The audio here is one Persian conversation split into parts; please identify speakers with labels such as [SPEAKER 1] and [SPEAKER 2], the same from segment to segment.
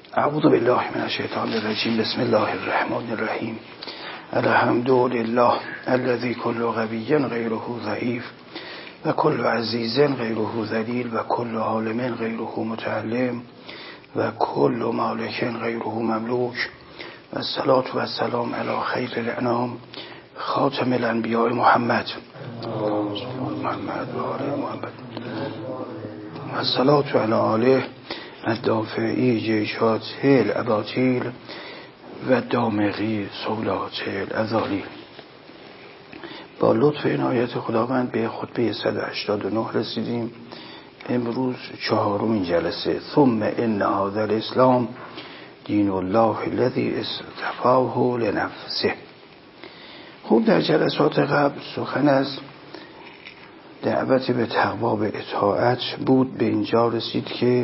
[SPEAKER 1] اعوذ بالله من الشیطان الرجیم. بسم الله الرحمن الرحیم. الحمد لله الذي كل قوی غیره ضعیف و کل عزیز غیره ذلیل و کل عالم غیره متعلم و کل مالک غیره مملوک و الصلاة و السلام علی خیر الانام خاتم الانبیاء محمد و آل محمد و الصلاة علی آله الدافعی جیشات الاباطیل و دامغی سولات الازالیل. با لطف عنایت خداوند به خطبه 189 رسیدیم. امروز چهارمین جلسه. ثم ان هذا الاسلام دین الله الذی اصطفاه لنفسه. خوب در جلسات قبل سخن از دعوت به تقوا به اطاعت بود. به اینجا رسید که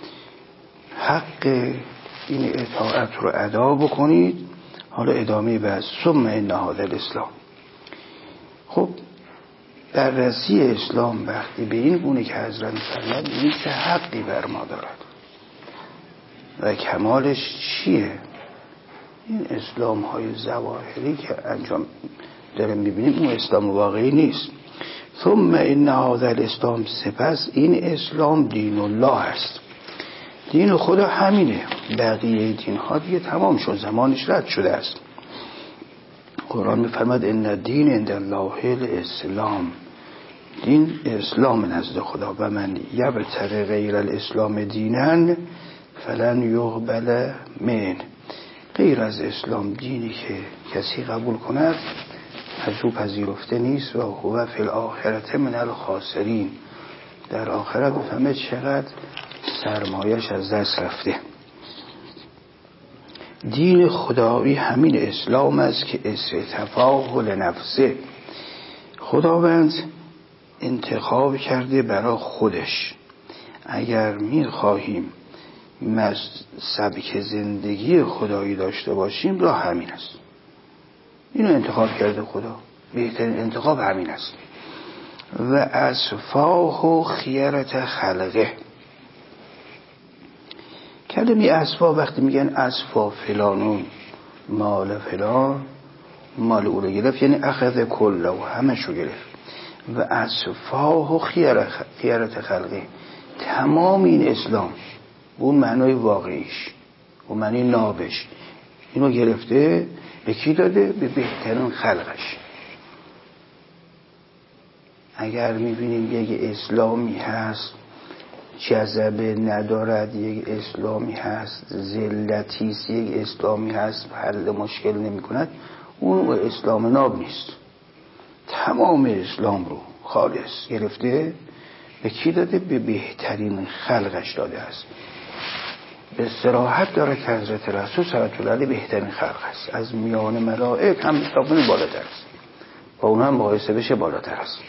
[SPEAKER 1] حق این اطاعت رو ادا بکنید. حالا ادامه بحث. ثم ان هذا الاسلام. خب بررسی اسلام وقتی به این گونه که حضرت فرمود این چه حقی بر ما دارد و کمالش چیه؟ این اسلام های ظواهری که انجام داریم میبینیم اون اسلام واقعی نیست. ثم ان هذا الاسلام، سپس این اسلام دین الله است. دین خدا همینه، بقیه دین ها دیگه تمام شد، زمانش رد شده است. قرآن میفرماد ان الدین عند الله الاسلام. دین اسلام نزد خدا. و من یبتغی غیر الاسلام دینا فلن یقبل منه. غیر از اسلام دینی که کسی قبول کند از او پذیرفته نیست. و هو فی الاخرة من الخاسرین. در آخرت بفهمه چقدر سرمایش از دست رفته. دین خدایی همین اسلام است که اصطفاه لنفسه. خداوند انتخاب کرده برای خودش. اگر میخواهیم سبک زندگی خدایی داشته باشیم راه همین است. اینو انتخاب کرده خدا. بهترین انتخاب همین است. و اصفاه خیرت خلقه. کلمه اصفا وقتی میگن اصفا فلانون مال فلان، مال او رو گرفت، یعنی اخذ کله و همه شو گرفت. و اصفا خیرت خلقه، تمام این اسلام اون معنای واقعیش، اون معنی نابش، اینو گرفته به کی داده؟ به بهترین خلقش. اگر میبینیم یک اسلامی هست جذبه ندارد، یک اسلامی هست ذلتیست، یک اسلامی هست حل مشکل نمی کند، اون اسلام ناب نیست. تمام اسلام رو خالص گرفته به کی داده؟ به بهترین خلقش داده است. به صراحت داره که حضرت رسول صلی الله علیه بهترین خلق است. از میان ملائک هم مستقیم بالاتر است، با اون هم مقایسه بشه بالاتر است.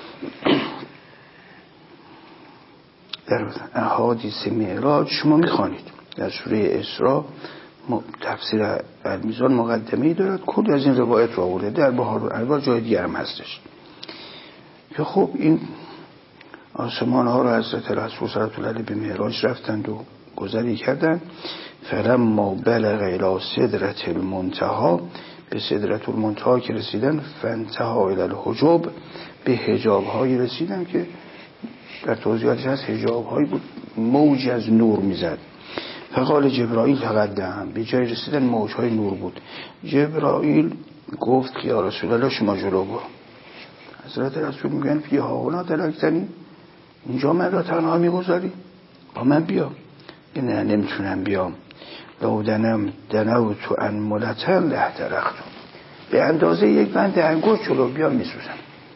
[SPEAKER 1] در احادیث معراج شما میخوانید در سوره اسراء تفسیر المیزان مقدمه‌ای دارد، کلی از این روایت رو آورده. در بهار الانوار جای دیگر هم هستش که خب این آسمان ها رو حضرت رسول صلی الله علیه به معراج رفتند و گذری کردند. فلما بلغ الی سدرة المنتهی، به سدرة المنتهی که رسیدن، فانتهى الی الحجب، به حجاب هایی رسیدن که در توضیحاتش هست حجاب هایی بود، موج از نور میزد. فقال جبرائیل تقدم، به جای رسیدن موج های نور بود. جبرائیل گفت که یا رسول الله شما جلو برو. حضرت رسول میگن فی هاونا ترکتنی، اینجا من را تنها میگذاری؟ با من بیا. نه نمیتونم بیام. لو دنوت ان ملتن لحترقت، به اندازه یک بند انگشت جلو بیام میسوزم.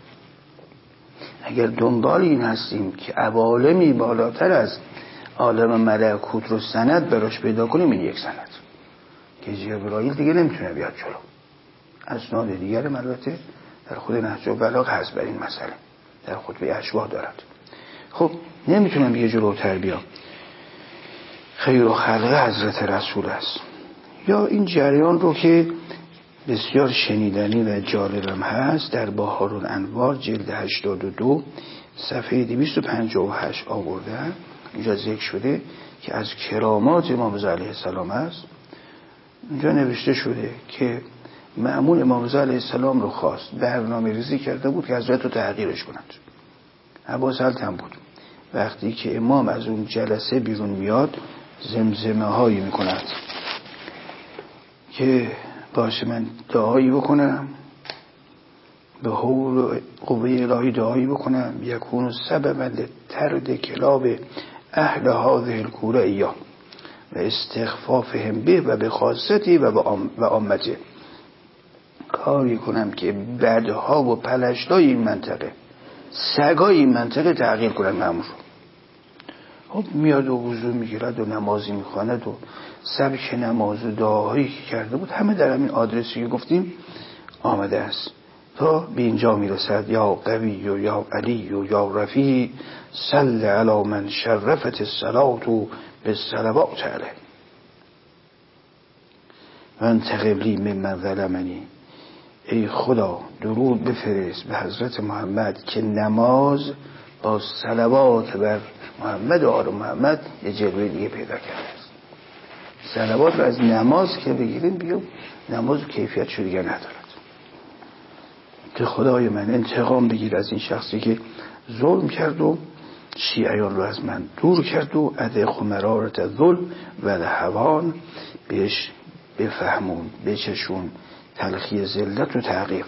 [SPEAKER 1] اگر دنبال این هستیم که عوالمی بالاتر از عالم ملکوت رو سند براش پیدا کنیم، این یک سند که جبرائیل دیگه نمیتونه بیاد جلو. اسناد دیگر البته در خود نهج البلاغه هست بر این مسئله، در خطبه اشباح دارد. خب نمیتونم دیگه جلوتر بیام. خیر و خلقه حضرت رسول است. یا این جریان رو که بسیار شنیدنی و جالبم هست در بهار الانوار جلد 82 صفحه 258 آورده. اینجا ذکر شده که از کرامات امام رضا علیه السلام است. اینجا نوشته شده که مأمون امام رضا علیه السلام رو خواست، برنامه ریزی کرده بود که حضرت رو تحقیرش کنند. عباس التم بود. وقتی که امام از اون جلسه بیرون میاد زمزمه هایی میکند که باشه من دعایی بکنم، به حول و قوه الهی دعایی بکنم، یکون سببا لطرد کلاب اهل هذه الکوره ایا و استخفافهم به و به خاصتی و عامته، کاری کنم که بدها و پلشتای این منطقه، سگای این منطقه تغییر کنن مأمور رو. خب میاد و وضو میگیرد و نمازی میخواند و سبک نماز و دعاهایی که کرده بود همه در همین آدرسی که گفتیم آمده است تا به اینجا میرسد. یا قوی و یا علی و یا رفیع صل علی من شرفت الصلاة به صلوات علیه و انتقم لی ممن ظلمنی. ای خدا درود بفرست به حضرت محمد که نماز با صلوات بر محمد و آل محمد یه جلوه دیگه پیدا کرده است. صلوات رو از نماز که بگیریم بیام نماز کیفیت شو دیگه ندارد. که خدای من انتقام بگیر از این شخصی که ظلم کرد و شیعیان رو از من دور کرد و ادخ مرارت ظلم و الهوان بهش بفهمون، بچشون تلخی ذلت و تحقیر.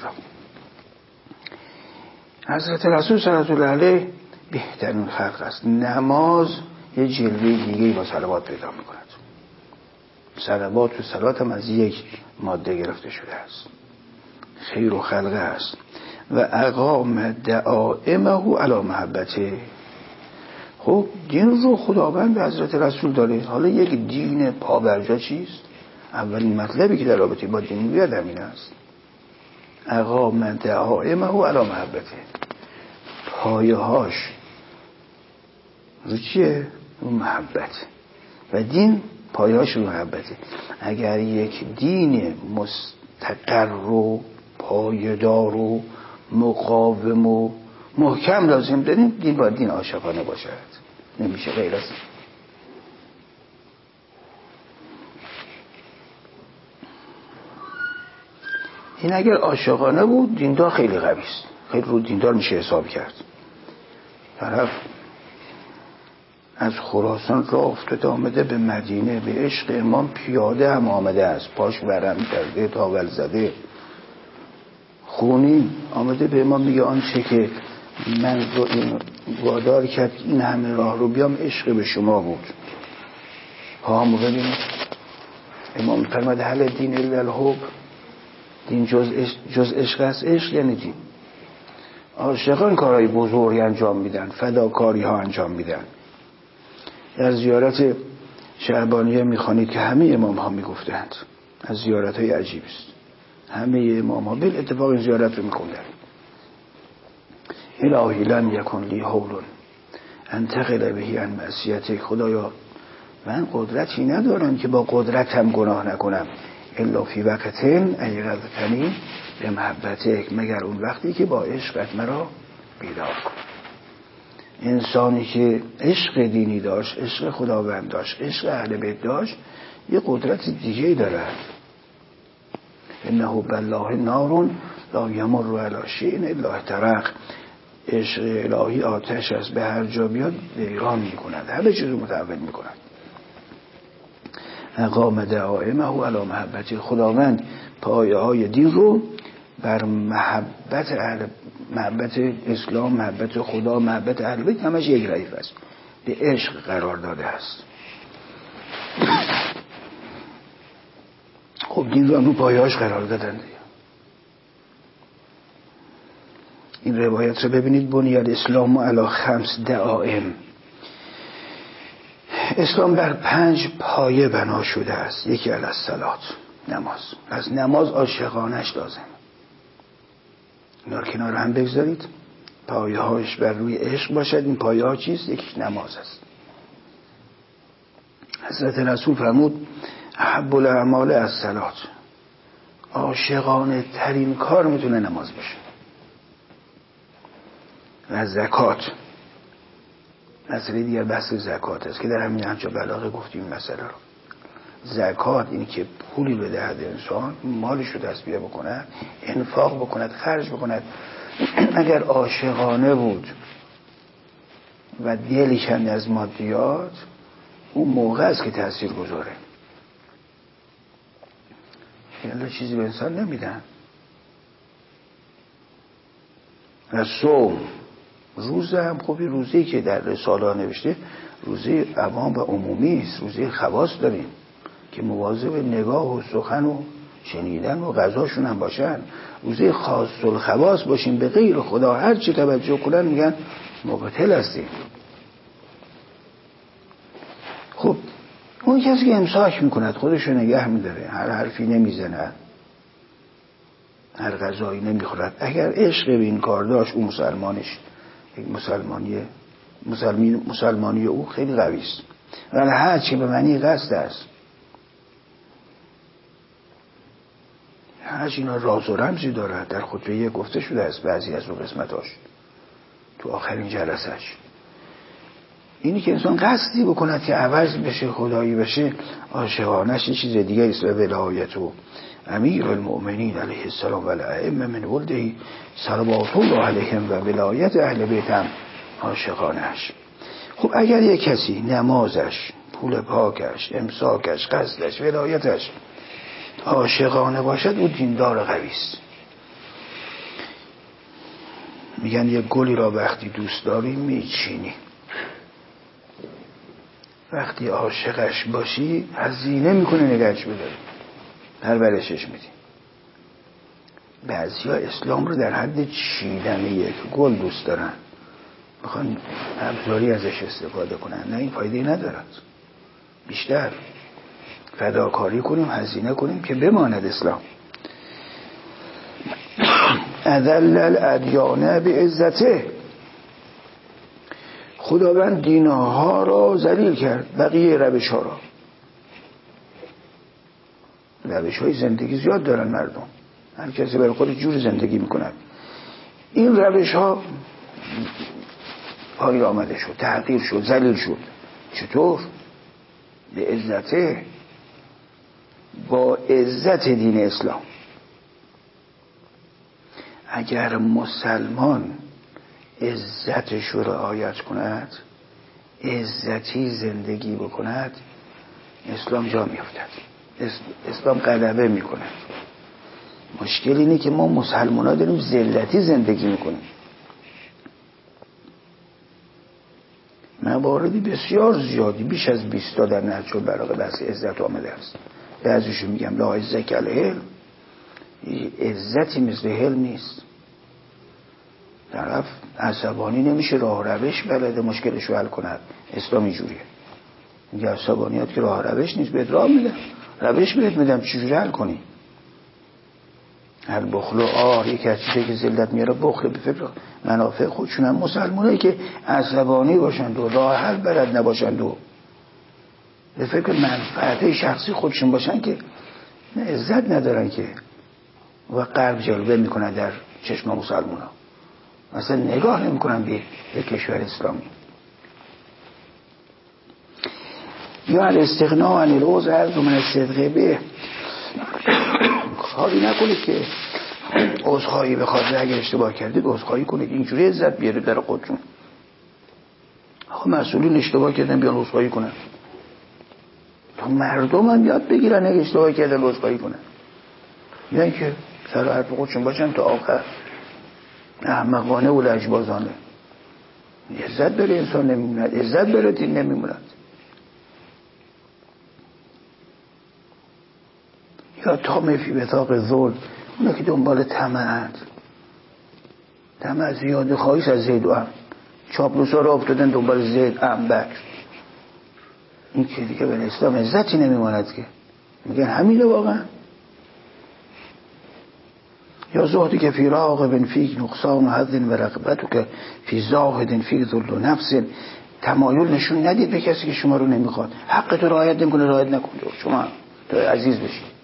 [SPEAKER 1] حضرت رسول صلی الله علیه بهترین خلق است. نماز یه جلوه دیگه‌ای با صلوات پیدا می‌کند. صلوات و صلات هم از یک ماده گرفته شده است، خیر و خلقه است. و اقام دعائمه علی محبته. خب دین رو خداوند به حضرت رسول داره. حالا یک دین پابرجا چیست؟ اولین مطلبی که در رابطه با دین بیاد همین است. اقام دعائمه علی محبته، پایه‌هاش رو چیه؟ رو محبت. و دین پایه‌هاش رو محبته. اگر یک دین مستقر و پایدار و مقاوم و محکم لازم داریم، دین باید دین عاشقانه باشد، نمیشه غیر از این. اگر عاشقانه بود دیندار خیلی قوی است، خیلی رو دیندار میشه حساب کرد. طرف از خراسان راه افتاده آمده به مدینه، به عشق امام پیاده هم آمده است، پاش ورم کرده، تاول زده، خونین آمده به امام میگه آنچه که من رو این وادار کرد این همه راه رو بیام عشق به شما بود. پاهمو ببینید امام فرمود هل دین الا الحب، دین جز عشق است. عشق یعنی دین. عاشقان کارهای بزرگی انجام میدن، فداکاری ها انجام میدن. در زیارت شعبانیه میخوانید که همه امام ها میگفتند، از زیارت های عجیب است. همه امام ها بل اتفاق این زیارت رو میخوندن. الهی لن یکن لی حول انتقل بهی عن معصیتک. خدایا من قدرتی ندارم که با قدرتم گناه نکنم. الا فی وقتین ایقظتنی به محبتک، مگر اون وقتی که با عشقت مرا بیدار کن. انسانی که عشق دینی داشت، عشق خداوند داشت، عشق اهل بیت داشت، یه قدرت دیگه داره. انه بالله نار لا یمر علی شیء الا احترق. عشق الهی آتش است، به هر جا بیاد ویران میکند، همه چیز رو متحول میکند. اقام دعائمه علی محبت. خداوند پایه های دین رو بر محبت اسلام، محبت خدا، محبت اهل بیت، همش یک ردیف است، به عشق قرار داده است. خب دین رو هم رو پایه هاش قرار دادن. این روایت رو ببینید، بنی الاسلام علی 5 دعائم. اسلام بر 5 پایه بنا شده است. یکی علی الصلات، نماز. از نماز عاشقانش لازم. اینا رو کنار هم بگذارید، پایه هاش بر روی عشق باشد. این پایه ها چیست؟ یکی نماز است. حضرت رسول فرمود احب الاعمال الصلات، عاشقانه ترین کار میتونه نماز باشه. و زکات، مسئله دیگر بحث زکات است که در همین نهج البلاغه گفتیم این مسئله رو. زکات اینی که پولی به دهد انسان، مالش رو دست بیاره بکند، انفاق بکند، خرج بکند. اگر عاشقانه بود و دلی کند از مادیات، اون موقع است که تأثیر گذاره. یعنی چیزی به انسان نمیدن. و صوم روزه هم خوبی، روزی که در رساله نوشته روزی عوام و عمومی است، روزی خواص داریم که مواظب نگاه و سخن و شنیدن و غذاشون هم باشن. روزی خاص الخواص باشیم، به غیر خدا هر چی توجه کنن میگن مبتل هستیم. خب اون کسی که امساک میکند خودشو نگه میداره، هر حرفی نمیزند، هر غذایی نمیخورد، اگر عشق به این کار داشت، اون مسلمانش یک مسلمانی او خیلی قوی است. ولی هر چی به معنی قصد است، هر چی اینا راز و رمزی دارد، در خطبه گفته شده است بعضی از اون قسمتاش تو آخرین جلسش. اینی که انسان قصدی بکند که عوض بشه، خدایی بشه، عاشقانش چیز دیگه است. و ولایت و امیر المؤمنین علیه السلام و الائمه من ولده صلوات الله علیهم و ولایت اهل بیتم عاشقانش. خب اگر یک کسی نمازش، پول پاکش، امساکش، قصدش، ولایتش عاشقانه باشد، او دیندار قوی است. میگن یک گلی را وقتی دوست داری میچینی، وقتی عاشقش باشی هزینه میکنه نگهش بداری، پرورشش میدی. بعضیا اسلام رو در حد چیدن یک گل دوست دارن، میخوان ابزاری ازش استفاده کنن. نه، این فایده ندارد. بیشتر فداکاری کنیم، هزینه کنیم که بماند اسلام. اذل الادیان بعزته، خداوند دینها را ذلیل کرد، بقیه روش ها را. روش های زندگی زیاد دارن مردم، هر کسی برای خود جور زندگی میکند. این روش ها پایین آمده شد، تحقیر شد، ذلیل شد. چطور؟ به عزته، با عزت دین اسلام. اگر مسلمان عزتش رو رعایت کند، عزتی زندگی بکند، اسلام جا میافتد، اسلام غلبه میکند. مشکل اینه که ما مسلمان ها داریم ذلتی زندگی میکنیم. مواردی بسیار زیادی، بیش از 20 در نهج البلاغه بحث عزت آمده است. بعضیشو میگم لا عزة کالحلم، عزتی مثل حلم نیست. طرف عصبانی نمیشه، راه روش بلده مشکلش رو حل کند. اسلام اینجوریه، میگه عصبانیت که راه روش نیست، بهت راه میدم، روش بهت میدم چجوری حل کنی. هر بخل و یکی از چیزایی که ذلت میاره بخل به فکر منافع خودشون. هم مسلمانایی که عصبانی باشند و راه حل بلد نباشند و به فکر منفعت شخصی خودشون باشن که عزت ندارن که، و قلب جلوه میکنن در چشم مسلمان ها، مثلا نگاه نمیکنن به کشور اسلامی. یا الاستغناء عن العذر عرض من الصدق به، کاری نکنید که عذرخواهی بخواد، اگر اشتباه کردید عذرخواهی کنید، اینجوری عزت بیارید در خودتون. آخه مسئولین اشتباه کردن بیان عذرخواهی کنن، تا مردم هم یاد بگیرن اگه اشتباه کردن عذرخواهی کنن، یعنی که سر حرف خودشون باشن تا آخر. احمقانه و لجبازانه. عزت بره انسان نمیموند، عزت بره دین نمیموند. یا طامع فی بطاق ظلم، اونا که دنبال طمعند، طمع زیاده خواهیش از زید و عم، چاپلوسا را افتادن دنبال زید عم بکر. این که دیگه به اسلام عزتی نمیماند که. میگن همینه واقعا. یا زهدی که فی راغب فیک نقصان و حظ و رغبت که فی زاهد فیک ذل و نفس، تمایل نشون ندید به کسی که شما رو نمیخواد. حق تو رعایت نمیکنه، رعایت نکنید، شما تو عزیز بشید.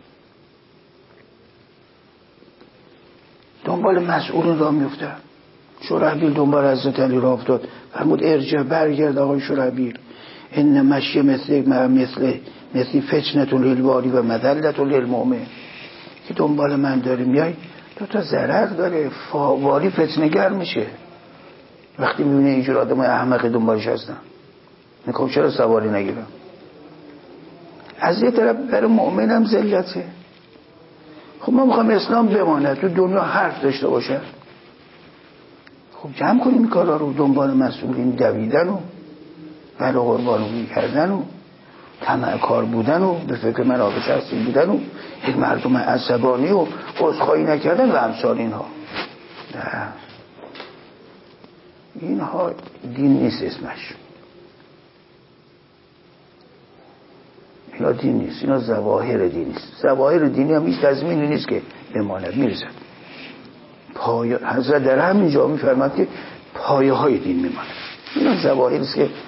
[SPEAKER 1] دنبال مسئولین را میفته، شرحبیل دنبال حضرت علی را افتاد، فرمود ارجع، برگرد آقای شرحبیل، ان مشی مثل فتنة للوالی و مذلة للمؤمن، که دنبال من داری میای تو تا ضرر داره، والی فتنه‌گر میشه وقتی میبینه اینجور آدم احمق دنبالش هستن. میگم چرا سواری نگیرم؟ از یه طرف برای مؤمن هم ذلته. خب ما میخوام اسلام بمانه، تو دنیا حرف داشته باشه. خب جمع کنیم این کارا رو، دنبال مسئولین دویدن و بله قربانوی کردن و طمع کار بودن و به فکر منافع شخصی بودن و یک مردم عصبانی و عذرخواهی نکردن و امثال اینها. نه، اینها دین نیست، اسمش اینا دین نیست، اینا ظواهر دینی است. ظواهر دینی هم هیچ تضمینی نیست که بماند، میرسد. حضرت در همین جا میفرماد که پایه های دین میماند. اینا ظواهر است که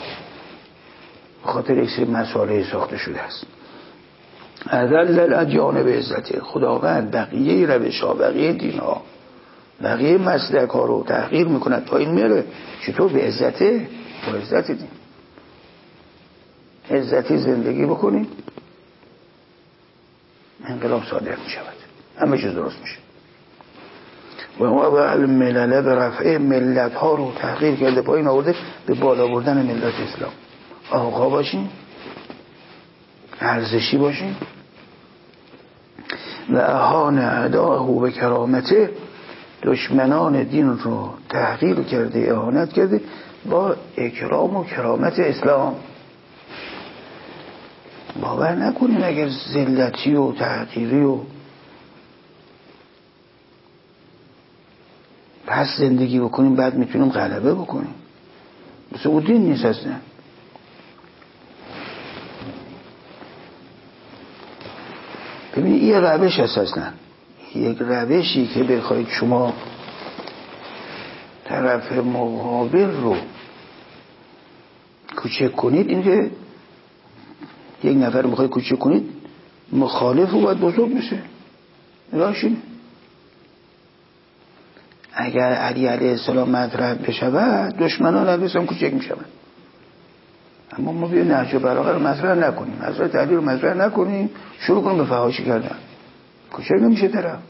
[SPEAKER 1] خاطر یک سری مسائل ساخته شده است. اذل الادیان به عزته، خداوند بقیه روش ها، بقیه دین ها، بقیه مسلک ها رو تحقیر میکند، پایین میره. چطور؟ به عزته، با عزت دین. عزتی زندگی بکنیم، انقلاب صادر میشود، همه چیز درست میشه. و ما به الملل به رفع ملت ها رو تحقیر کرده، پایین آورده به بالا بردن ملت اسلام. آقا باشین، ارزشی باشین. و اهان اعداءه به کرامته، دشمنان دین رو تحقیر کرده، اهانت کرده با اکرام و کرامت اسلام. باور نکنین اگر ذلتی و تحقیری و پس زندگی بکنیم بعد میتونیم غلبه بکنیم. مثل او دین نیست اصلا. ببینید یه روش هست اصلا، یک روشی که بخواید شما طرف مقابل رو کوچک کنید، این که یک نفر رو بخواید کوچک کنید، مخالف رو باید بزرگ بشه. نگاهشین اگر علی علیه السلام مطرح بشود، دشمنان علیه السلام کوچک میشود. اما ما بیا نهج البلاغه رو مطرح نکنیم، حضرت علی رو مطرح نکنیم، شروع کنیم به فحاشی کردن، کوچک نمیشه طرف.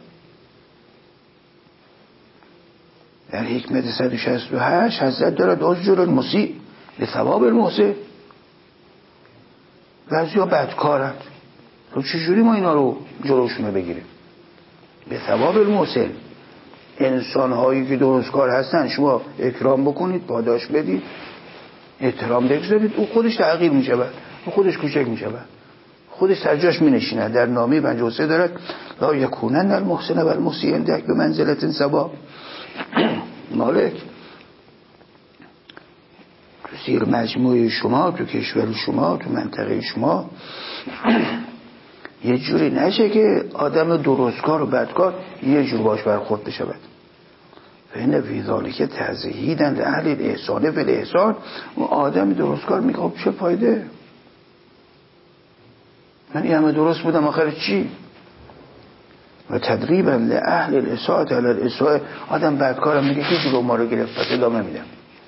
[SPEAKER 1] در حکمت 168 حضرت دارد اجر المسیء به ثواب المحسن. بعضی ها بدکارند، تو چجوری ما اینا رو جلوشونو بگیریم؟ به ثواب المحسن. انسان هایی که درستکار هستن شما اکرام بکنید، پاداش بدید، احترام بگذارید، او خودش تغییر می شود، او خودش کوچک می شود، خودش سر جاش می نشیند. در نامه 53 دارد لا یکونن المحسن و المسیء عندک به منزلت سوا. مالک تو زیر مجموعه شما، تو کشور شما، تو منطقه شما یه جوری نشه که آدم درستکار و بدکار یه جور باش برخورد بشود. فإن فی ذلک تزهیدا لأهل الاحسان فی الاحسان. و آدم درستکار میگه خب چه فایده؟ من این همه درست بودم آخر چی؟ و تدریبا لأهل الاساءة علی الاساءة. آدم بدکارم میگه که جلو ما رو گرفت، پس ادامه میدم.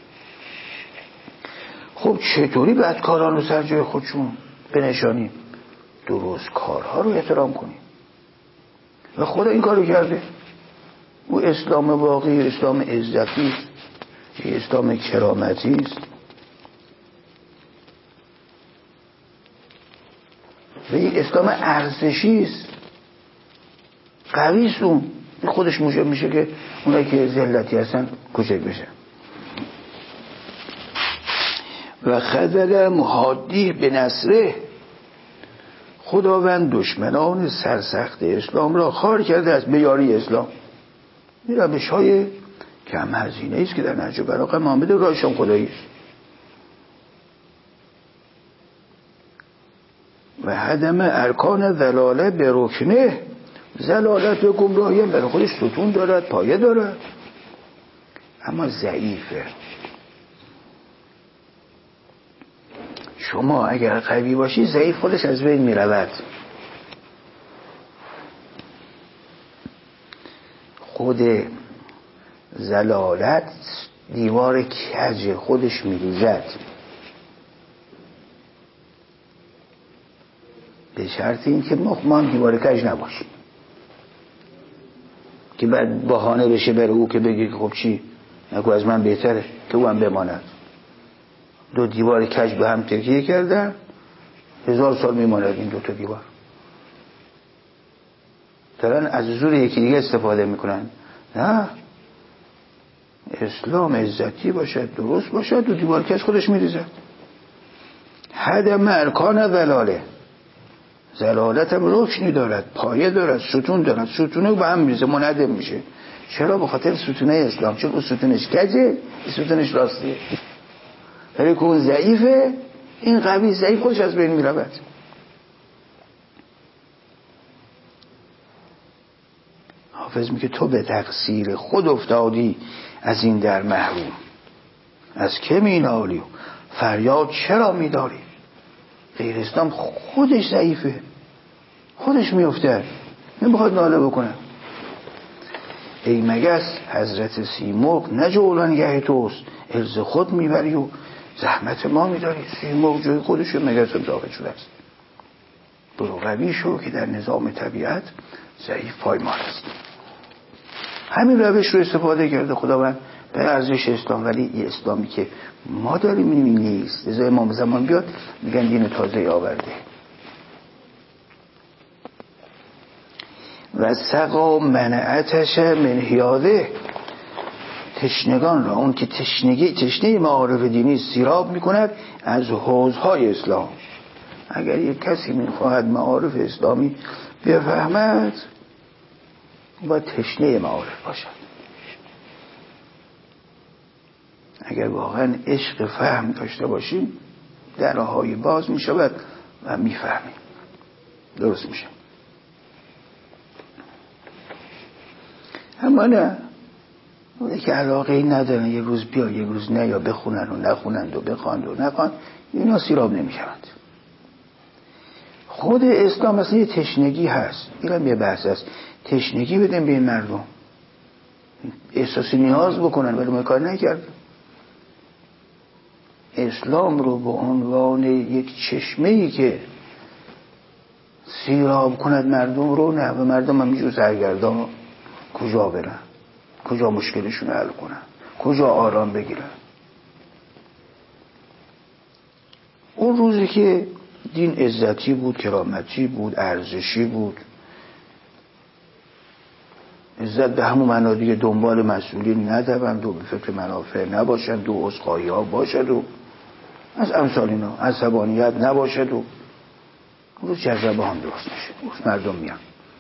[SPEAKER 1] خب چطوری بدکاران رو سر جای خودشون بنشانیم؟ درست کارها رو احترام کنیم. و خدا این کارو کرده. او اسلام واقعی، اسلام عزتی است، اسلام کرامتی است. و یک اسلام ارزشی است، قوی است. اون خودش موجب میشه که اونایی که ذلتی هستن کوچک بشن. و خذل محادی به نصره. خداوند دشمنان سرسخت اسلام را خوار کرده است به یاری اسلام. این روش های کم هزینه است که در نهج البلاغه محمد رایشان خدایی است. و هدم ارکان ضلاله به رکنه. ضلالت و گمراهی هم برای خودش ستون دارد، پایه دارد، اما ضعیفه. شما اگر قوی باشی، ضعیف خودش از بین می رود. خود زلالت دیوار کج خودش میریزد، به شرط این که ما هم دیوار کج نباشیم که بعد بهانه بشه بره او که بگه خب چی نگو از من بهتره که او هم بماند. دو دیوار کج به هم تکیه کردن 1000 سال میماند این دوتا دیوار. دارن از زور یکی دیگه استفاده میکنن. نه، اسلام عزتی باشد، درست باشد، دو دیوار کج خودش میریزد. هدم ارکان ضلاله، ضلالت هم رکنی دارد، پایه دارد، ستون دارد، ستونه به هم میریزه، منهدم میشه. چرا؟ به خاطر ستونه اسلام، چون اون ستونش کجه، ستونش راستیه. ولی که اون ضعیفه، این قوی ضعیف خودش از بین میرود. حافظ میگه تو به تقصیر خود افتادی از این در محروم، از که مینالی و فریاد چرا میداری؟ غیر اسلام خودش ضعیفه، خودش میفته، نمیخواد ناله بکنه. ای مگس حضرت سیمرغ نه جولانگه توست، ارز خود میبری و زحمت ما میداری. سیمرغ جای خودش و مگس هم داخل شده است. برو قوی شو که در نظام طبیعت ضعیف پایمال است. همین روش رو استفاده کرده خداوند به ارزش اسلام، ولی یه اسلامی که ما داریم می‌بینیم نیست. لذا امام زمان بیاد میگن دین تازه آورده. و سقا منعتش من حیاده، تشنگان را، اون که تشنه معارف دینی سیراب میکند از حوضهای اسلام. اگر یک کسی میخواهد معارف اسلامی بفهمد باید تشنه معارف باشد. اگر واقعا عشق فهم داشته باشیم درهای باز میشود و میفهمیم، درست میشه. اما نه، اونه که علاقه ای ندارن یه روز بیا یه روز نه، یا بخونن و نخونند و بخواند و نخواند، اینا سیراب نمیشوند. خود اسلام اصلا یه تشنگی هست، اینم یه بحث هست. تشنگی بدن به این مردم، احساس نیاز بکنن، ولی ما کار نکردیم. اسلام رو به عنوان یک چشمه‌ای که سیراب کند مردم رو، نه، و مردم همینجور سرگردان کجا برن، کجا مشکلشون حل کنن، کجا آرام بگیرن. اون روزی که دین عزتی بود، کرامتی بود، ارزشی بود، عزت به همون معنا دیگه دنبال مسئولین ندوند و به فکر منافع نباشند و عذرخواهی ها باشد و از امثال اینا عصبانیت نباشد و روز جذبه هم درست میشه، روز مردم میان.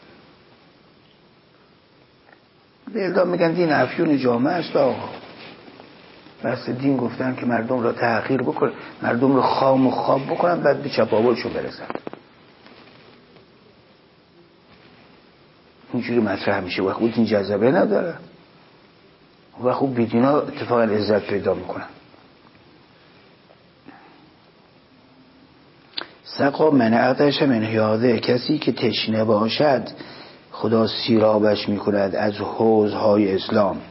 [SPEAKER 1] به اعلام میگن دین افیون جامعه است. آقا بس دین گفتن که مردم را تحقیر بکنن، مردم را خام و خواب بکنن، بعد به چپاولشون برسن. اینجوری مطرح میشه و خود این جذبه نداره و خوب بیدینا اتفاقا عزت پیدا میکنن. سقا منعتش من حیاده، کسی که تشنه باشد خدا سیرابش میکند از حوضهای اسلام.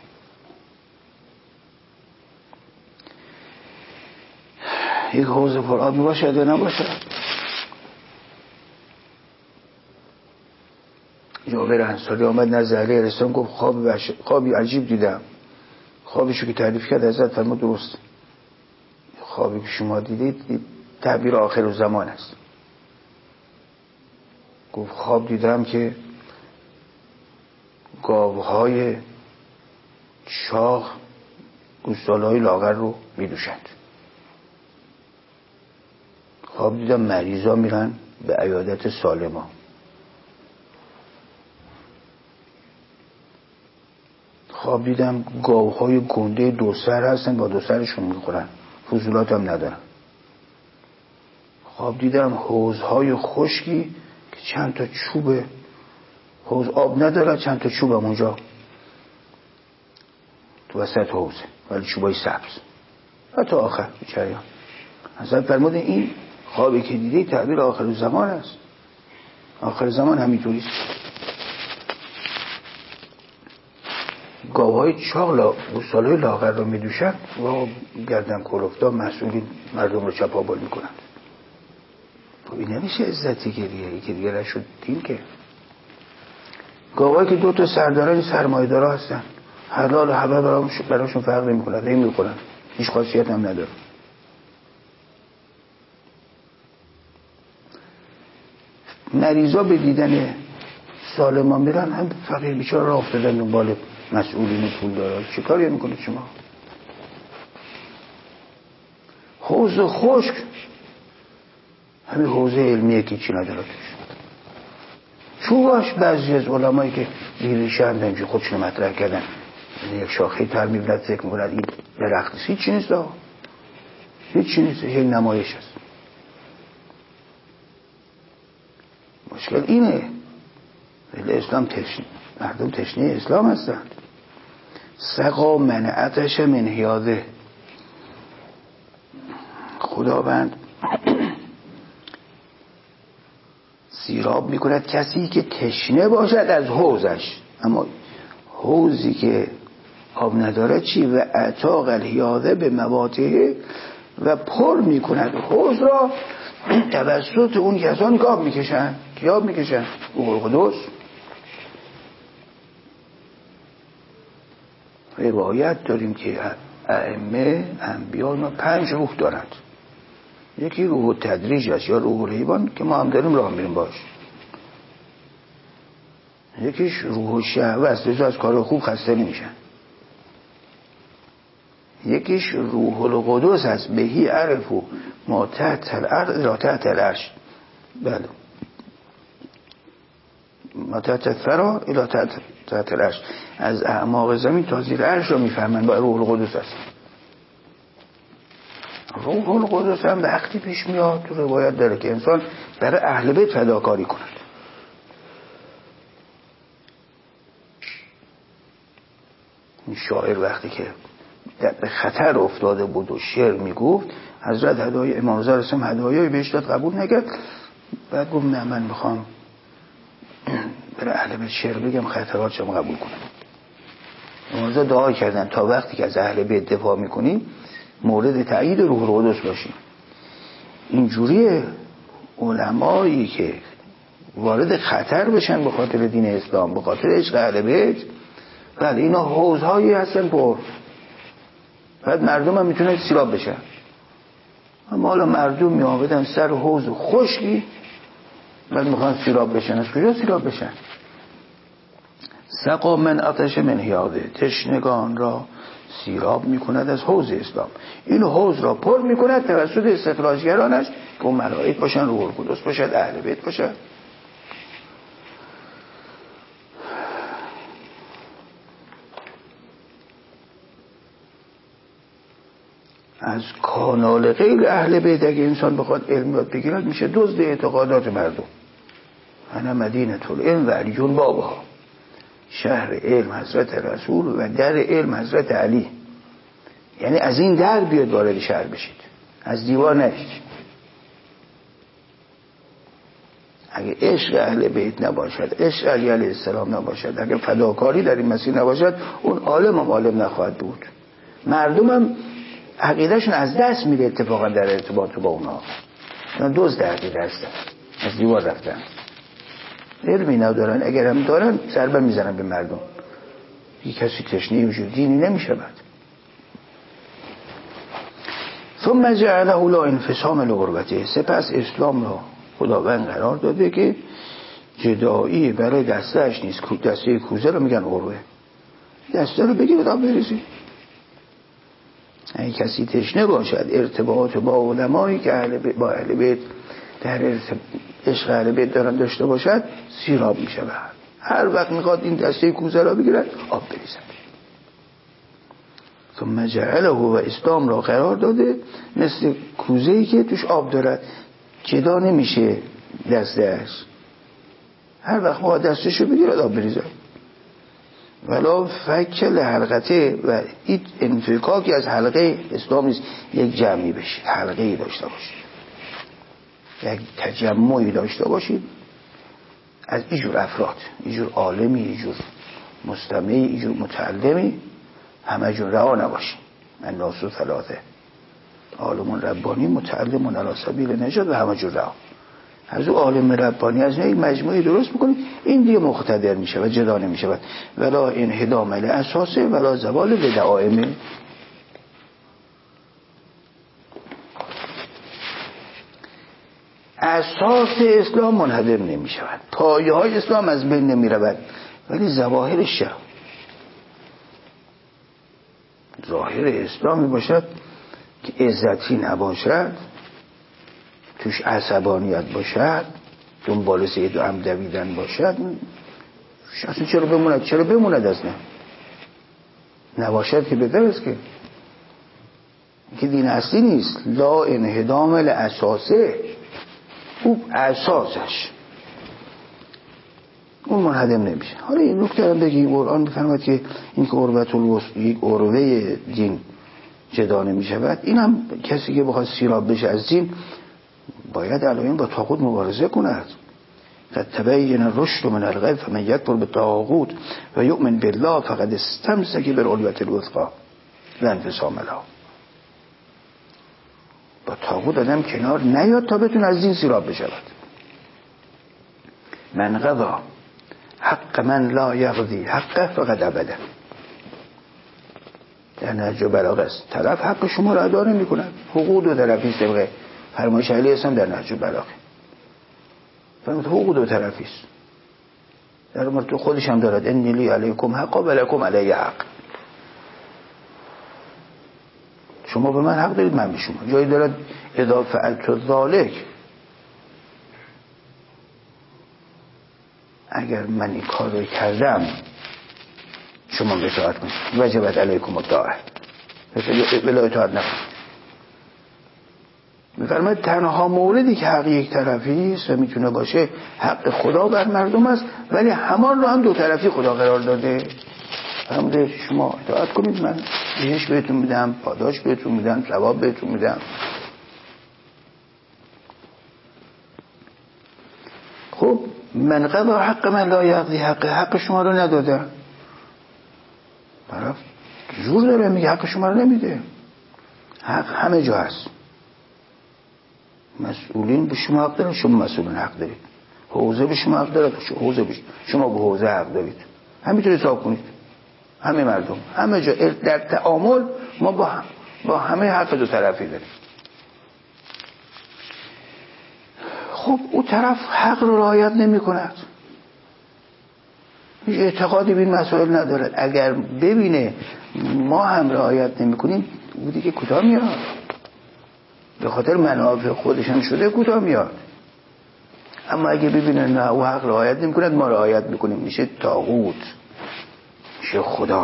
[SPEAKER 1] یک حوض پر آب باشد یا نباشد. جابر انصاری آمد نزد علیه السلام گفت خوابی عجیب دیدم. خوابشو که تعریف کرد حضرت فرمود درست، خوابی که شما دیدید تعبیر آخر زمان است. گفت خواب دیدم که گاوهای شاخ گوسالهای لاغر رو میدوشند. خواب دیدم مریضا میرن به عیادت سالما. خواب دیدم گاوهای گنده دو سر هستن، با دو سرشون میخورن، فضولات هم ندارن. خواب دیدم حوضهای خشکی که چند تا چوب حوض آب نداره، چند تا چوب هم اونجا تو وسط حوضه ولی چوبای سبز و تا آخر جریان. حضرت فرمود این خوابی که دیدی تعبیر آخر زمان است. آخر زمان همینطوری است. گاوهای چاق گوسالهای لاغر رو میدوشن و گردن کلفتا مسئولین مردم رو چپاول میکنن. این نمیشه عزتی گریه که دیگه نشد دین که. گاوهایی که 2 تا سر دارن سرمایه‌دارا هستن، حلال و حرام براشون فرق نمیکنه، نمیخورن، هیچ خاصیت هم نداره. مریضا به دیدن سالمان میرن، هم فقیر بیچاره راه افتادن دنبال مسئولین پول داره. چه کاری میکنه شما؟ حوض خشک، همین حوض علمیه که چی نداره توش. چوباش بعضی از علمایی که بیریشه هم نمیشه خودشون مطرح کردن، یک شاخه تر میبیند فکر میکنن این درخت نیست. هیچ چی نیست، هیچ چی نیست، یک نمایش هست. مشکل اینه، اسلام مردم تشنه اسلام هستند. سقا من عطش من حیاده. خداوند سیراب میکند کسی که تشنه باشد از حوضش، اما حوضی که آب نداره چی؟ و اعتاق الحیاده به مواته، و پر میکند حوض را توسط اون کسانی که آب میکشن. که آب میکشن؟ روح القدس. روایت داریم که ائمه انبیا ما 5 روح دارند. یکی روح تدریج است یا روح الحیوان که ما هم داریم راه میریم باش. یکیش روح شهوه است، از کار خوب خسته نمیشن. یکیش روح القدس است، بهی عرفو ما تحت الارض لا تحت العرش. بله، ما تحت الثرى الی تحت العرش، از اعماق زمین تا زیر عرش رو میفهمن. با روح القدس است. روح القدس هم وقتی پیش میاد تو روایت داره که انسان برای اهل بیت فداکاری کند. این شاعر وقتی که به خطر افتاده بود و شعر میگفت، حضرت هدایای امام رضا رسم هدایای بهش داد، قبول نکرد. بعد گفت نه، من میخوام برای اهل بیت شعر بگم، خطرات شما قبول کنم. امام رضا دعا کردن تا وقتی که از اهل بیت دفاع میکنیم مورد تأیید روح القدس باشیم. اینجوری علمایی که وارد خطر بشن به خاطر دین اسلام، به خاطر عشق اهل بیت، بله اینا حوضهایی هستن پر، بعد مردم هم میتونن سیراب بشن. اما حالا مردم میآمدن سر حوض خشکی، بعد میخوان سیراب بشن. از کجا سیراب بشن؟ سقا من عطش من حیاده، تشنگان را سیراب میکند از حوض اسلام. این حوض را پر میکند توسط استخراجگرانش که اون ملائک باشن، روح القدس باشد، اهل بیت باشد. از کانال غیر اهل بیت اگه انسان بخواد علم یاد بگیرد میشه دزد اعتقادات مردم. انا مدینه العلم و علی بابها، شهر علم حضرت رسول و در علم حضرت علی. یعنی از این در بیاد وارد شهر بشید، از دیوار نشید. اگه عشق اهل بیت نباشد، عشق علی علیه السلام نباشد، اگه فداکاری در این مسیر نباشد، اون عالم هم عالم نخواهد بود. مردم هم عقیدهشون از دست میره اتفاقا در ارتباط با اونا. اونا دزد عقیده هستن، از دیوار رفتن، علمی ندارن. اگر هم دارن ضربه میزنن به مردم. یک کسی تشنه وجود دینی نمیشه. بعد ثم جعله لا انفصام لغربته، سپس اسلام را خداوند قرار داده که جدایی برای دستهش نیست. دسته کوزه رو میگن غربه. دسته رو بگیرید آب بریزید. اگه کسی تشنه باشد ارتباط با علمایی که با اهل بیت در عشق اهل بیت دارن داشته باشد، سیراب میشه. هر وقت میخواد این دسته کوزه را بگیرد آب بریزد. ثم جعله و اسلام را قرار داده مثل کوزه‌ای که توش آب دارد، جدا نمیشه دستش. هر وقت ما دستشو بگیرد آب بریزد. ولا فک لحلقته، و این انفکاکی از حلقه اسلام نیست. یک جمعی بشید، حلقه‌ای داشته باشید، یک تجمعی داشته باشید از اینجور افراد، اینجور عالمی، اینجور مستمعی متعلمی همه جور رها نباشیم. الناس ثلاثه، عالم ربانی، متعلم علی سبیل نجات و همه جور رها. از او عالم ربانی از یک مجموعه درست میکنید، این دیگه مقتدر میشه و جدا نمیشه. ولا انهدام لاساسه ولا زوال لدعائمه. اساس اسلام منهدم نمی شود، پایه های اسلام از بین نمی رود، ولی ظواهرش ظاهر اسلامی باشد که عزتی نباشد، توش عصبانیت باشد، دنبال سید و هم دویدن باشد، اصلا چرا بموند اصلا نباشد که بهتر است. که دین اصلی نیست. لا انهدام لاساسه، او اساسش اون منهدم نمیشه. حالا این نکته هم بگیم، قرآن بفرماید که این که عروة الوثقی یک عروه دین جدا نمیشود. این هم کسی که بخواد سیراب بشه از دین باید علایماً با طاغوت مبارزه کند. قد تبین الرشد من الغی فمن یکفر بالطاغوت و یؤمن بالله فقد استمسک بالعروة الوثقی لا انفصام لها. با طاغوت آدم کنار نیاد تا بتونه از دین سیراب بشود. من قضا حق من لا یقضی حقه فقد ابدا. در نهج البلاغه است، طرف حق شما را ادا نمی‌کند. حقوق دو طرفی است. طبق فرمایش علی اسلام در نهج البلاغه فرمود حقوق دو طرفی است. در مورد خودش هم دارد ان لی علیکم حق و لکم علی حق. شما به من حق دارید، من به شما. جایی دارد اذا فعلت ذلک، اگر من این کار رو کردم شما به اطاعت کنید، وجبت علیکم الطاعه، بلا اطاعت نکنید. می‌فرماید تنها موردی که حق یک طرفی است و میتونه باشه حق خدا بر مردم است، ولی همان رو هم دو طرفی خدا قرار داده. فرموده شما اطاعت کنید، من بهش بهتون میدم، پاداش بهتون میدم، ثواب بهتون میدم. خب من قضا حق من لا یقضی حق شما رو نداده، طرف زور داره میگه حق شما رو نمیده. حق همه جا هست. مسئولین به شما حق دارن، شما مسئولین حق دارید. حوزه به شما حق دارد، حوزه به شما به حوزه حق دارید. همینطور حساب کنید. همه مردم همه جا در تعامل ما با همه حق دو طرفی داریم. خب اون طرف حق رو رعایت نمی کند، هیچ اعتقادی به این مسائل ندارد. اگر ببینه ما هم رعایت نمی کنیم او دیگه کوتاه میاد، به خاطر منافع خودش هم شده کوتاه میاد. اما اگه ببینه نه او حق رعایت نمی کند ما رعایت میکنیم، میشه طاغوت، میشه خدا،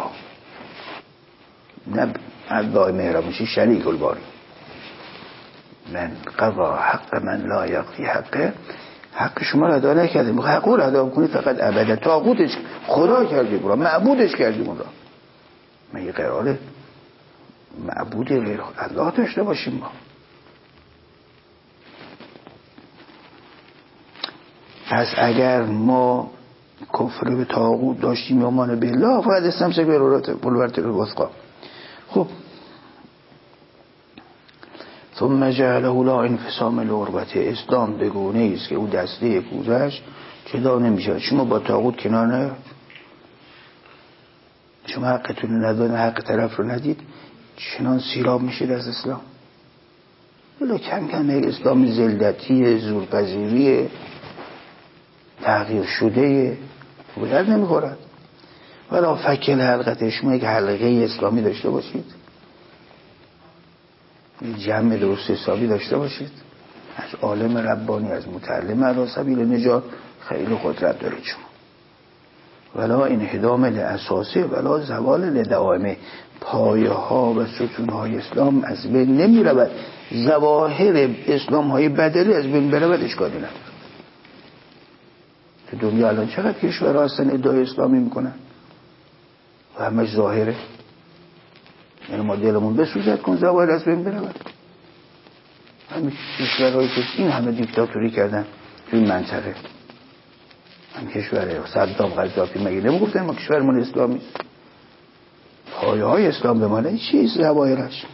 [SPEAKER 1] نه الله مهربان، میشه شریک الباری. من قضا حق من لا یقضی حقه، حق شما را ادا نکردیم، حق رو ادا کنید فقط ابدا. طاغوتش خدا کردیم اون را، معبودش کردیم اون را. ما یه قراره معبود غیر الله داشته باشیم ما. پس اگر ما کفر به طاغوت داشتیم یا ایمان بالله فقط استمسک بالعروة الوثقی. خب ثم جعله لا انفصام لعروة، اسلام بگونه است که او دسته کوزش جدا نمیشه. شما با طاغوت کنار نیاد، شما حقتون ندادن، حق طرف رو ندید، چنان سیراب میشید از اسلام. ولی کم کم یک اسلام ذلتی، زورپذیری، تغییر شده بودن نمیخورد. ولی فکر حلقت، شما یک حلقه اسلامی داشته باشید، جمع درست حسابی داشته باشید، از عالم ربانی، از متعلم علی سبیل نجات، خیلی قدرت دارید شما. ولا انهدام لاساسه ولا زوال لدوامه، پایه ها و ستون های اسلام از بین نمی رود. ظواهر اسلام های بدلی از بین برود اشکالی نداره. تو دنیا الان چقدر کشورها هستن ادعای اسلامی میکنن و همش ظاهره. یعنی ما دلمون بسوزد کن ظواهر از بین برود. همین کشورهایی که این همه دیکتاتوری کردن توی منطقه، این کشور صدام قذافی مگه نمیگفتن ما کشورمون اسلامی است؟ پایه های اسلام به معنی چیست ظواهرش؟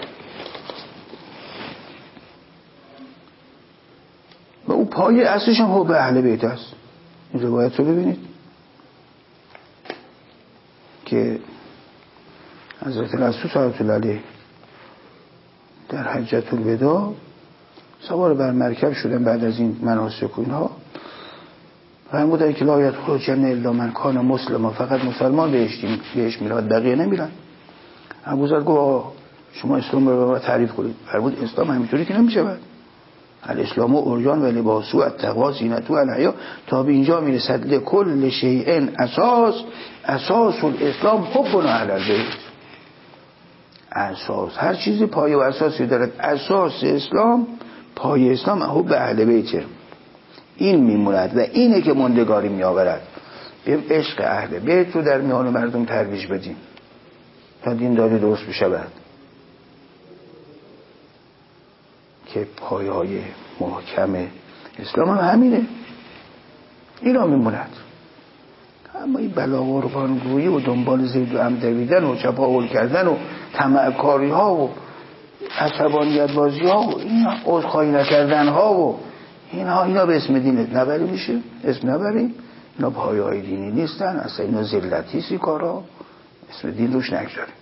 [SPEAKER 1] و اون پایه اصلش هم حب اهل بیت است. این روایت رو ببینید که حضرت رسول صلی الله علیه در حجة الوداع سوار بر مرکب شدن بعد از این مناسک و اینها فرمودن که لا یدخل الجنة الا من کان مسلما، فقط مسلمان بهش میرود، بقیه نمیرن. ابوذر گفت شما اسلام رو به ما تعریف کنید. فرمود اسلام همینطوری که نمیشه. الاسلام و اریان و لباسو التقوا زینتو الحیا، تا به اینجا میرسد. لکل شیء اساس الاسلام حبنا علی البیت. اساس هر چیزی پایه و اساسی دارد. اساس اسلام، پایه اسلام حب اهل بیته. این میموند و اینه که موندگاری میآورد. بیم عشق اهل بیت رو در میان مردم ترویج بدیم تا دینداری درست بشود که پایه های محکم اسلام هم همینه. اینا میموند. اما این بلا قربانگویی و دنبال زید و عمد دویدن و چپاول کردن و طمعکاری ها و عصبانیت بازی ها و اینا عذرخواهی نکردن ها و اینا به اسم دینت نبری میشه. اسم نبریم. اینا پایه های دینی نیستن. اصلا اینا ذلتیست. کارا اسم دین روش نگذاریم.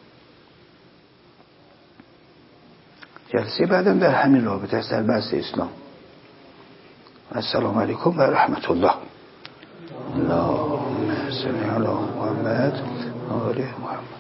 [SPEAKER 1] جلسه بعدم در همین رابطه است، در بحث اسلام. السلام علیکم و رحمت الله. اللهم صل علی محمد و آل محمد.